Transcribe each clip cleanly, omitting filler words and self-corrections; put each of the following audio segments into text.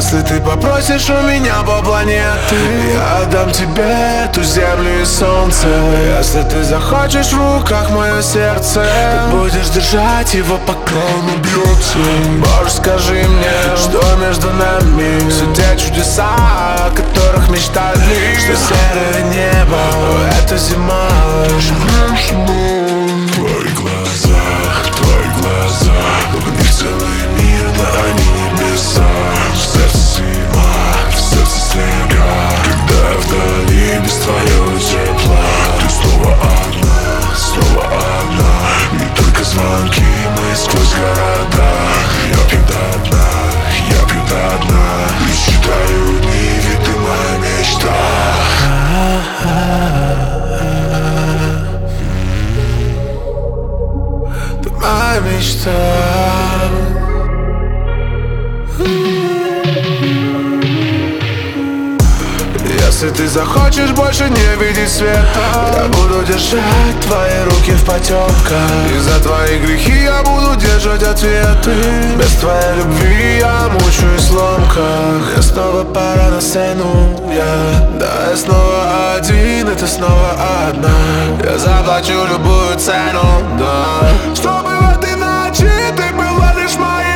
Если ты попросишь у меня полпланеты, я отдам тебе эту землю и солнце. Если ты захочешь в руках мое сердце, ты будешь держать его, пока он убьется. Боже, скажи мне, что между нами все те чудеса, о которых мечтали. Что серое небо — это зима. Твои глаза, в них целый мир, да они небеса. В сердце зима, в сердце снега. Когда я вдали без твоего тепла, ты снова одна. Не только звонки мои сквозь города. Я пью до дна и считаю дни, ведь ты моя мечта. Ты моя мечта. Если ты захочешь больше не видеть света, я буду держать твои руки в потемках. И за твои грехи я буду держать ответы. Без твоей любви я мучаюсь в ломках. Я снова пора на сцену, да, я снова один, и ты снова одна. Я заплачу любую цену, да, чтобы в этой ночи ты была лишь моя.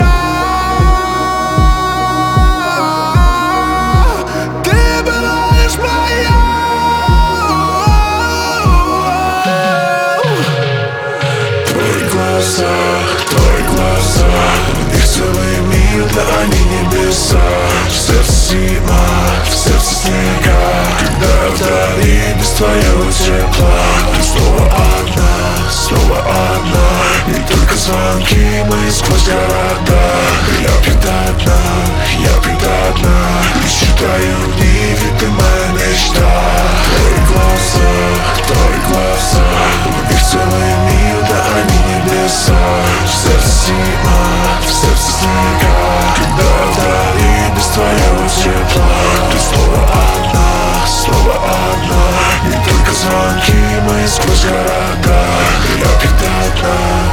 Твои глаза, в них целый мир, да они небеса. В сердце зима, в сердце снега. Когда я вдали без твоего тепла, ты снова одна. Не только звонки мои сквозь города. Я пью до дна и считаю дни, ведь ты моя мечта. Твои глаза, в них целый мир, да они небеса. В сердце зима, в сердце снега. Когда я вдали без твоего тепла, ты снова одна. Не только звонки мои сквозь города. Я пью до дна.